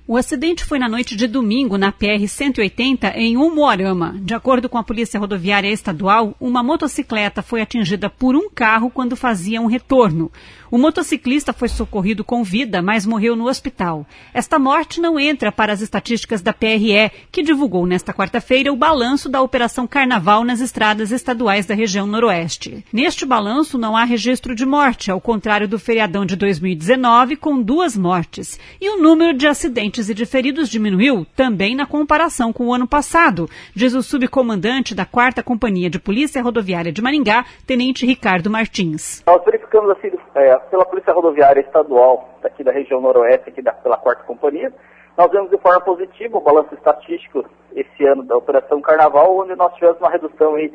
O acidente foi na noite de domingo na PR-180 em Umuarama. De acordo com a Polícia Rodoviária Estadual, uma motocicleta foi atingida por um carro quando fazia um retorno. O motociclista foi socorrido com vida, mas morreu no hospital. Esta morte não entra para as estatísticas da PRE, que divulgou nesta quarta-feira o balanço da Operação Carnaval nas estradas estaduais da região noroeste. Neste balanço não há registro de morte, ao contrário do feriadão de 2019, com 2 mortes. E o número de acidentes e de feridos diminuiu também na comparação com o ano passado, diz o subcomandante da 4ª Companhia de Polícia Rodoviária de Maringá, Tenente Ricardo Martins. Nós verificamos assim, pela Polícia Rodoviária Estadual, daqui da região noroeste, pela 4ª Companhia, nós vemos de forma positiva o balanço estatístico esse ano da Operação Carnaval, onde nós tivemos uma redução aí,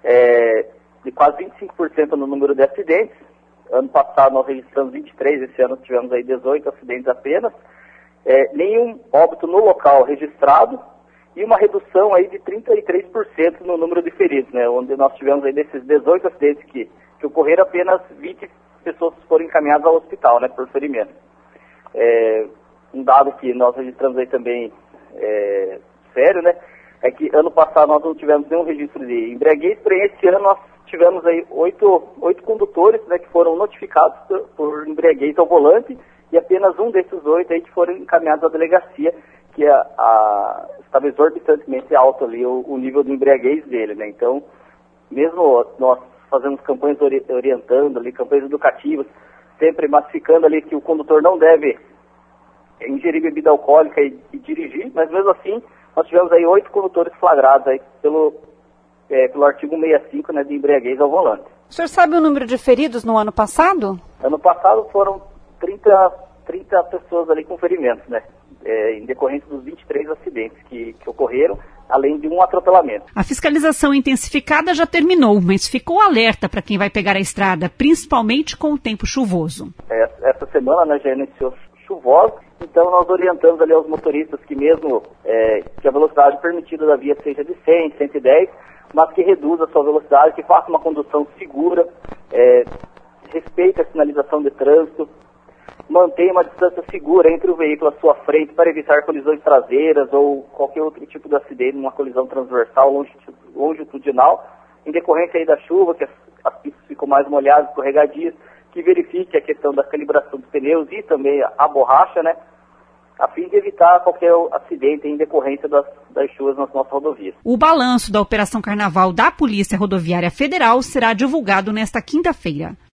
de quase 25% no número de acidentes. Ano passado nós registramos 23, esse ano tivemos aí 18 acidentes apenas. Nenhum óbito no local registrado e uma redução aí de 33% no número de feridos, né? Onde nós tivemos aí desses 18 acidentes que ocorreram, apenas 20 pessoas foram encaminhadas ao hospital, né, por ferimento. Um dado que nós registramos aí também sério, né, é que ano passado nós não tivemos nenhum registro de embriaguez, porém esse ano nós tivemos aí 8 condutores, né, que foram notificados por embriaguez ao volante, e apenas um desses 8 aí que foram encaminhados à delegacia, que estava exorbitantemente alto ali o nível de embriaguez dele, né? Então, mesmo nós fazemos campanhas orientando ali, campanhas educativas, sempre massificando ali que o condutor não deve ingerir bebida alcoólica e dirigir, mas mesmo assim, nós tivemos aí 8 condutores flagrados aí pelo artigo 165, né, de embriaguez ao volante. O senhor sabe o número de feridos no ano passado? Ano passado foram 30 pessoas ali com ferimentos, né? Em decorrência dos 23 acidentes que ocorreram, além de um atropelamento. A fiscalização intensificada já terminou, mas ficou alerta para quem vai pegar a estrada, principalmente com o tempo chuvoso. Essa semana, né, já iniciou chuvosa, então nós orientamos ali aos motoristas que mesmo que a velocidade permitida da via seja de 100, 110, mas que reduza a sua velocidade, que faça uma condução segura, respeite a sinalização de trânsito, mantenha uma distância segura entre o veículo à sua frente para evitar colisões traseiras ou qualquer outro tipo de acidente, uma colisão transversal longitudinal, em decorrência aí da chuva, que as pistas ficam mais molhadas, escorregadias, que verifique a questão da calibração dos pneus e também a borracha, né, a fim de evitar qualquer acidente em decorrência das chuvas nas nossas rodovias. O balanço da Operação Carnaval da Polícia Rodoviária Federal será divulgado nesta quinta-feira.